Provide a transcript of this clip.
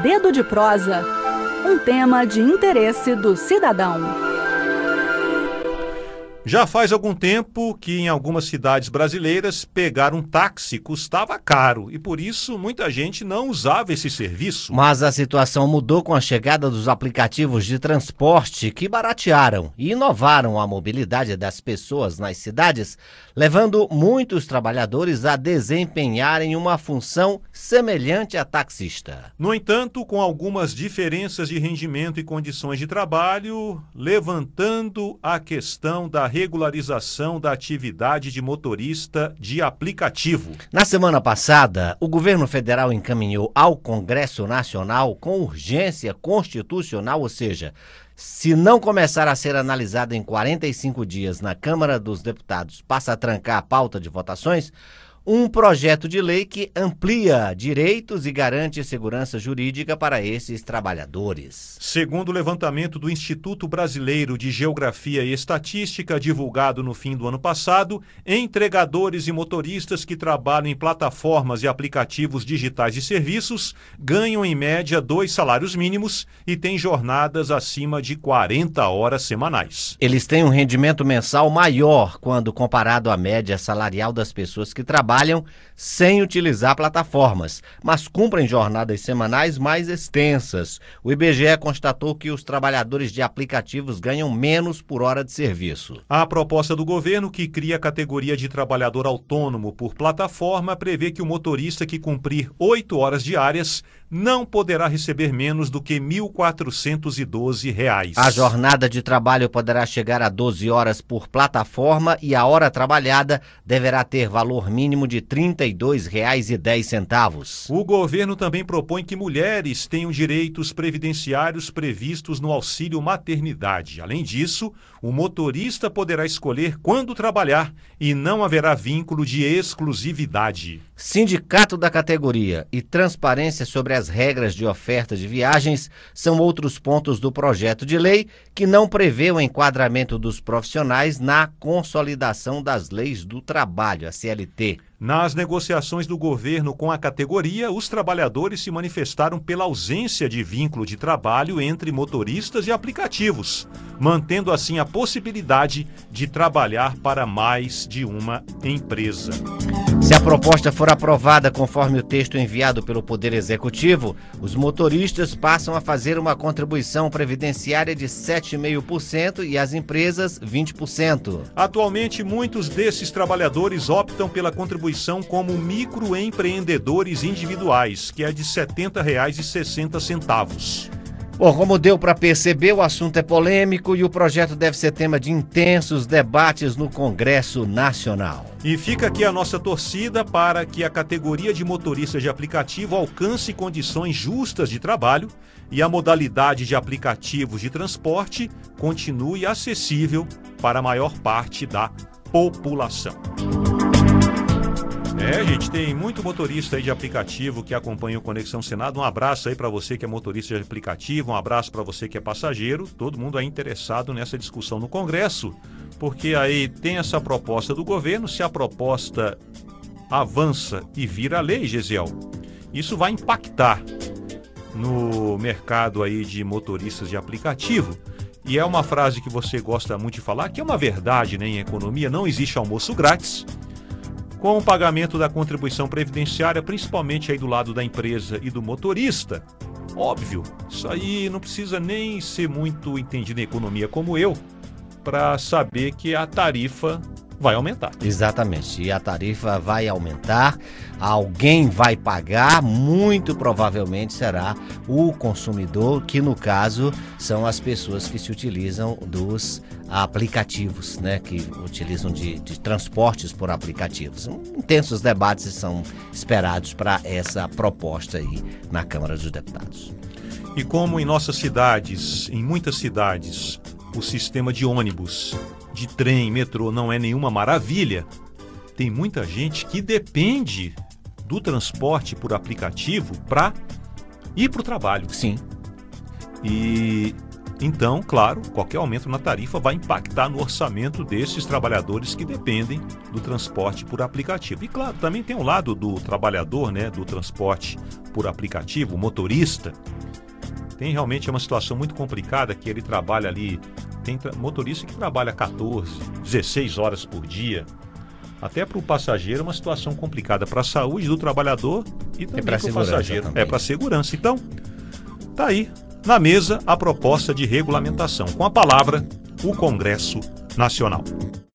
Dedo de Prosa, um tema de interesse do cidadão. Já faz algum tempo que em algumas cidades brasileiras pegar um táxi custava caro e por isso muita gente não usava esse serviço. Mas a situação mudou com a chegada dos aplicativos de transporte que baratearam e inovaram a mobilidade das pessoas nas cidades, levando muitos trabalhadores a desempenharem uma função semelhante a taxista. No entanto, com algumas diferenças de rendimento e condições de trabalho, levantando a questão da regularização da atividade de motorista de aplicativo. Na semana passada, o governo federal encaminhou ao Congresso Nacional com urgência constitucional, ou seja, se não começar a ser analisado em 45 dias na Câmara dos Deputados, passa a trancar a pauta de votações, um projeto de lei que amplia direitos e garante segurança jurídica para esses trabalhadores. Segundo o levantamento do Instituto Brasileiro de Geografia e Estatística, divulgado no fim do ano passado, entregadores e motoristas que trabalham em plataformas e aplicativos digitais de serviços ganham em média 2 salários mínimos e têm jornadas acima de 40 horas semanais. Eles têm um rendimento mensal maior quando comparado à média salarial das pessoas que trabalham sem utilizar plataformas, mas cumprem jornadas semanais mais extensas. O IBGE constatou que os trabalhadores de aplicativos ganham menos por hora de serviço. A proposta do governo, que cria a categoria de trabalhador autônomo por plataforma, prevê que o motorista que cumprir 8 horas diárias não poderá receber menos do que R$ 1.412. A jornada de trabalho poderá chegar a 12 horas por plataforma e a hora trabalhada deverá ter valor mínimo de R$ 32,10. O governo também propõe que mulheres tenham direitos previdenciários previstos no auxílio maternidade. Além disso, o motorista poderá escolher quando trabalhar e não haverá vínculo de exclusividade. Sindicato da categoria e transparência sobre as regras de oferta de viagens são outros pontos do projeto de lei que não prevê o enquadramento dos profissionais na consolidação das leis do trabalho, a CLT. Nas negociações do governo com a categoria, os trabalhadores se manifestaram pela ausência de vínculo de trabalho entre motoristas e aplicativos, mantendo assim a possibilidade de trabalhar para mais de uma empresa. Se a proposta for aprovada conforme o texto enviado pelo Poder Executivo, os motoristas passam a fazer uma contribuição previdenciária de 7,5% e as empresas 20%. Atualmente, muitos desses trabalhadores optam pela contribuição como microempreendedores individuais, que é de R$ 70,60. Bom, como deu para perceber, o assunto é polêmico e o projeto deve ser tema de intensos debates no Congresso Nacional. E fica aqui a nossa torcida para que a categoria de motoristas de aplicativo alcance condições justas de trabalho e a modalidade de aplicativos de transporte continue acessível para a maior parte da população. Gente, tem muito motorista aí de aplicativo que acompanha o Conexão Senado. Um abraço aí para você que é motorista de aplicativo, um abraço para você que é passageiro. Todo mundo é interessado nessa discussão no Congresso, porque aí tem essa proposta do governo. Se a proposta avança e vira lei, Gesiel, isso vai impactar no mercado aí de motoristas de aplicativo. E é uma frase que você gosta muito de falar, que é uma verdade, né? Em economia não existe almoço grátis. Com o pagamento da contribuição previdenciária, principalmente aí do lado da empresa e do motorista, óbvio, isso aí não precisa nem ser muito entendido em economia como eu, para saber que a tarifa vai aumentar. Exatamente, e a tarifa vai aumentar, alguém vai pagar, muito provavelmente será o consumidor, que no caso são as pessoas que se utilizam dos aplicativos, né, que utilizam de transportes por aplicativos. Intensos debates são esperados para essa proposta aí na Câmara dos Deputados. E como em nossas cidades, em muitas cidades, o sistema de ônibus, de trem, metrô não é nenhuma maravilha, tem muita gente que depende do transporte por aplicativo para ir para o trabalho. Sim. E Então, claro, qualquer aumento na tarifa vai impactar no orçamento desses trabalhadores que dependem do transporte por aplicativo. E claro, também tem o lado do trabalhador, né, do transporte por aplicativo, o motorista. Tem realmente uma situação muito complicada que ele trabalha ali, tem motorista que trabalha 14, 16 horas por dia. Até para o passageiro é uma situação complicada para a saúde do trabalhador e também para o passageiro. É para a segurança. Então, tá aí, na mesa, a proposta de regulamentação. Com a palavra, o Congresso Nacional.